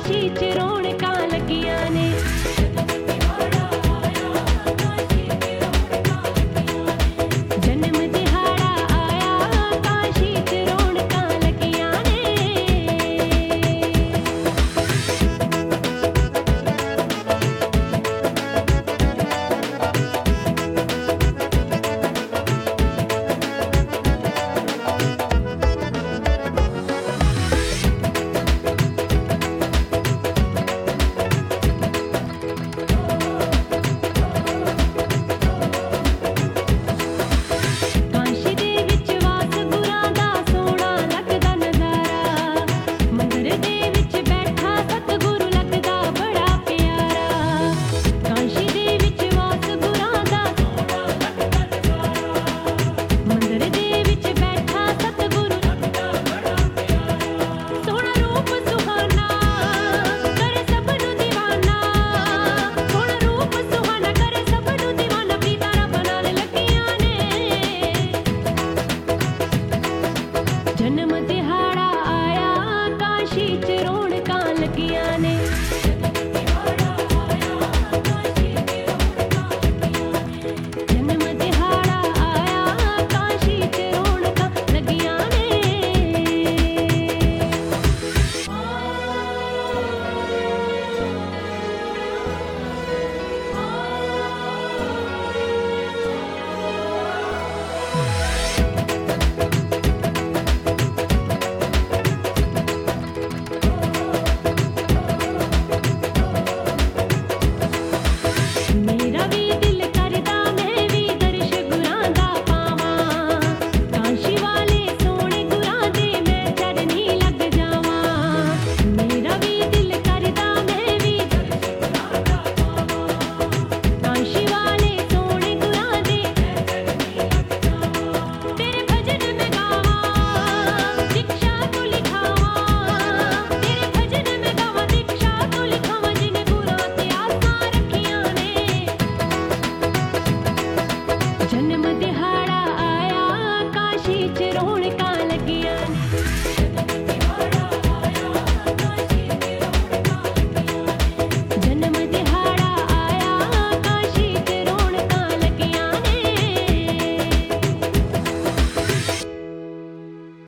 काशी च रौनकां लगियां ने। जन्म दिहाड़ा आया काशी च रौनकां लगियां ने। काशी दे विच वास गुरां दा सोहणा लगदा नज़ारा। मंदर दे विच बैठा सतगुरु लगदा बड़ा प्यारा। काशी दे विच वास गुरां दा सोहणा लगदा नज़ारा। मंदर दे विच बैठा सतगुरु लगदा बड़ा प्यारा। सोहणा रूप सुहाना करे सब नूं दीवाना। सोहणा रूप सुहाना करे सब नूं दीवाना। प्रीतां रब नाल लगियां ने। जन्म दिहाड़ा आया काशी च रौनकां लगियां ने। जन्म दिहाड़ा आया काशी च रौनकां लगियां ने। मेरा भी दिल करदा मैं भी दर्श गुरां दा पावां। काशी वाले सोहणे गुरां दे मैं चरनी लग जावां। मेरा भी दिल करदा मैं भी दर्श गुरां दा पावां। काशी वाले सोहणे गुरां दे मैं चरनी लग जावां। तेरे भजन मैं गावां दीक्षा तो लिखावां। तेरे भजन मैं गावां दीक्षा तो लिखावां। जिन गुरां ते आसां रखियां ने। जन्म